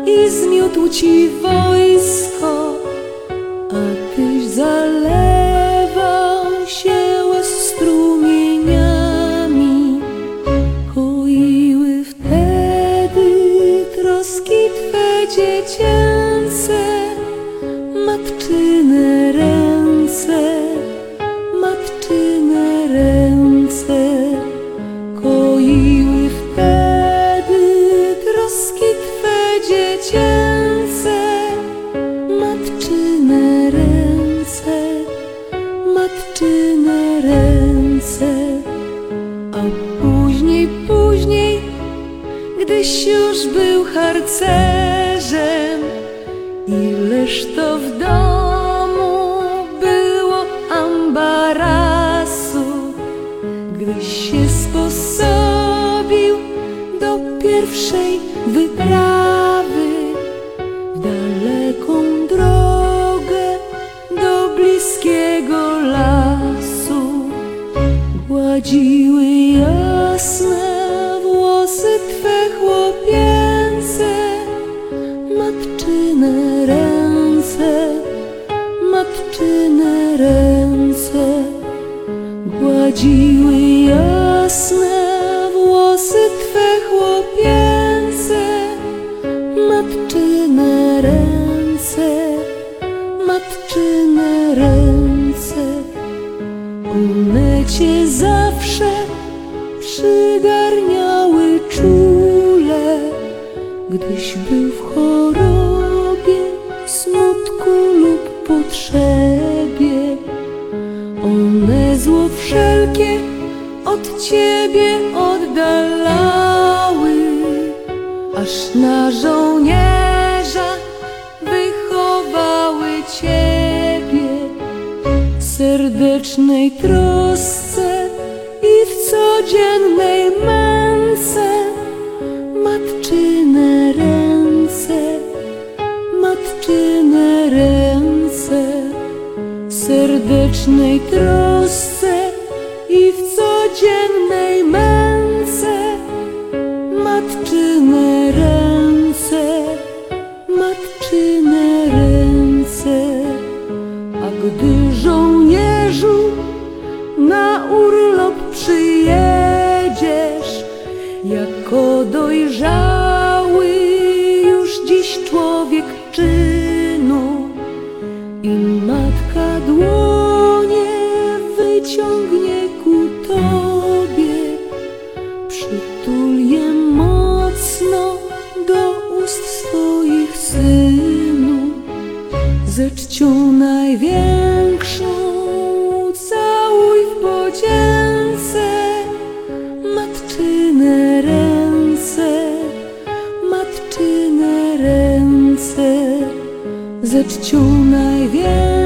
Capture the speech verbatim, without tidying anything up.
i zmiótł ci wojsko, a tyś zalewał się łez strumieniami. Koiły wtedy troski twe dziecięce, matczyne ręce, matczyne ręce. Koiły wtedy troski twe dziecięce, matczyne ręce, matczyne ręce. A później, później, gdyś już był harcerzem, ileż to w domu było ambarasu, gdyś się sposobił do pierwszej wyprawy w daleką drogę do bliskiego lasu. Gładziły jasne włosy twe chłopięce, matczyne ręce, matczyne ręce. Gładziły jasne włosy twe chłopięce, matczyne ręce, matczyne ręce. One cię zawsze przygarniały czule, gdyś był w chorobie, smutku lub potrzebie. One zło wszelkie od ciebie oddalały, aż na żołnierza wychowały ciebie. W serdecznej trosce i w codziennej męce, matczyne ręce, matczyne ręce. W serdecznej trosce i w codziennej męce, matczyne ręce, matczyne ręce. A gdy żołnierzu na urlop przyjedziesz, jako dojrzały już dziś człowiek czynu, i matka dłonie wyciągnie ku tobie, przytul je mocno do ust swoich, synu. Ze czcią największą całuj w podzięce matczyne ręce, matczyne ręce. Ze czcią największą